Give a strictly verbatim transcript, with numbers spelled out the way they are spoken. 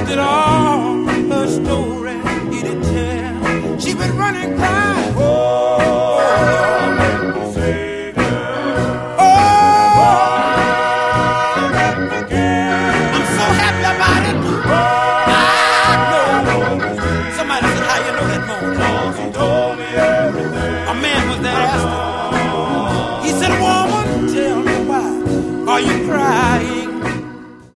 exhausted all her story, did it tell? She been running, crying.